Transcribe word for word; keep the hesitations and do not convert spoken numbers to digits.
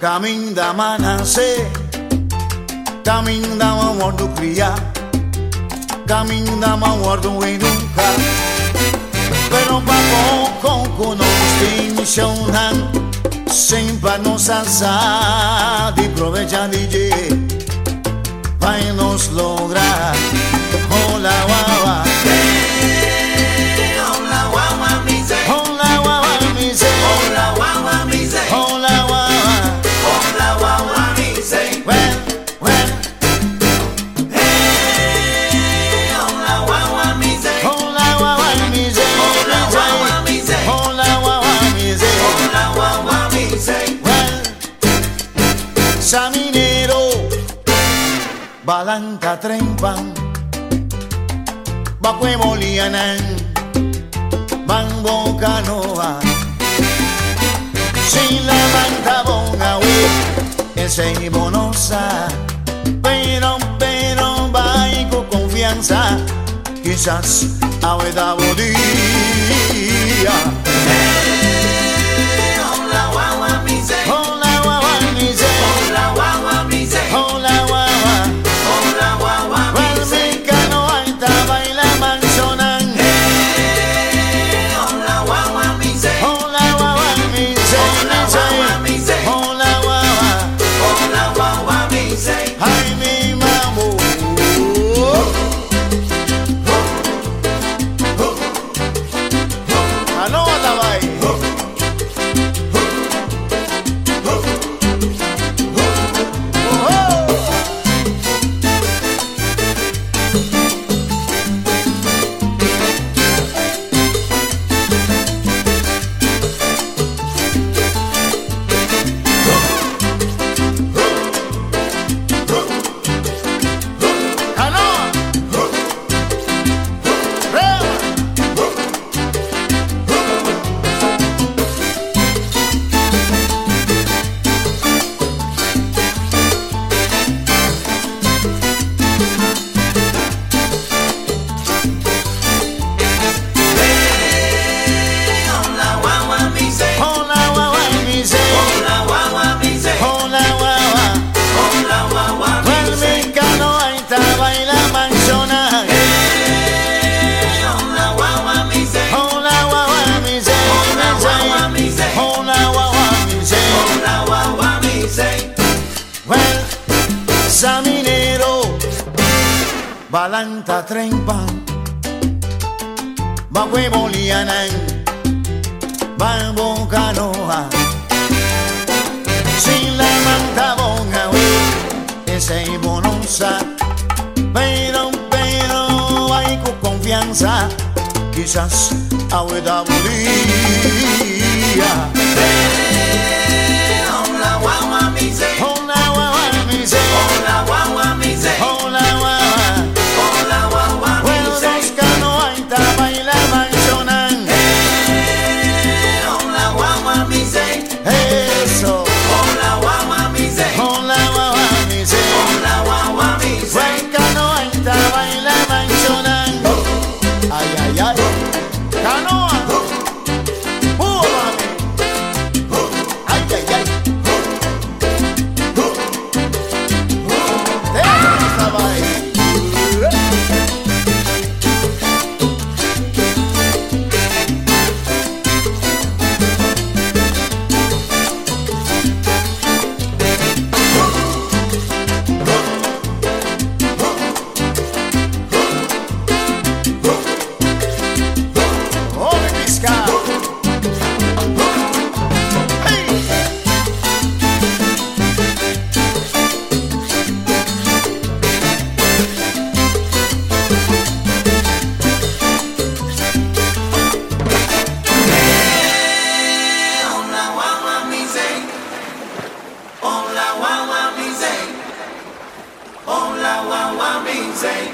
caminho da manase, caminho da mão do cria, caminho da mão do nunca. Pero papo con conosci shonan, sempre nos asa de provecha D J, vai nos lograr. Hola wawa, hola wawa mise, hola wawa mise, hola wawa mise, hola wawa, hola wawa mise. well, well, Hey, hola wawa mise, hola wawa mise, hola wawa mise, hola wawa mise, hola wawa mise. well, Saminero, balanta trempan. Bakwe molianan, bangbo canoa. Sin la manta bonga we, ese bonosa. Pero, pero, vai con confianza, quizás a veda bodía. Hey, hola wawa mise, Hola wawa mise, hola wawa mise, hola wawa. hola wawa mise. Canoa estaba en la mansionan. Hola wawa mise, Hola wawa mise, hola wawa mise, hola wawa. hola wawa mise. Ay mi mambo. Canoa estaba ahí. Canoa. Rema. Hola wawa mise, Hola wawa mise, hola wawa mise, hola wawa. hola wawa mise. El canoa estaba en la mansiona. Hola wawa mise, Hola wawa mise, hola wawa mise, hola wawa mise. hola wawa mise. Well, Saminero, balanta trempan, bakwe molianan, bambo canoa. Sin la manta bonga we, ese bonosa. Pero, pero, hay con confianza, quizás a veda bodía. Hola wawa mise, Hola wawa mise, hola wawa mise, hola wawa. hola wawa Well, mise. dos canoa estaba en la mansionan. Hola wawa mise, Eso, hola wawa mise, hola wawa mise. hola wawa mise. Well, canoa estaba en la mansionan. Ay, ay, ay. Canoa. Uh, mami. Ay, ay, ay. Ella estaba ahí. Oh, mi pescado. Hey. Hola wawa mise, hola wawa mise, hola wawa mise.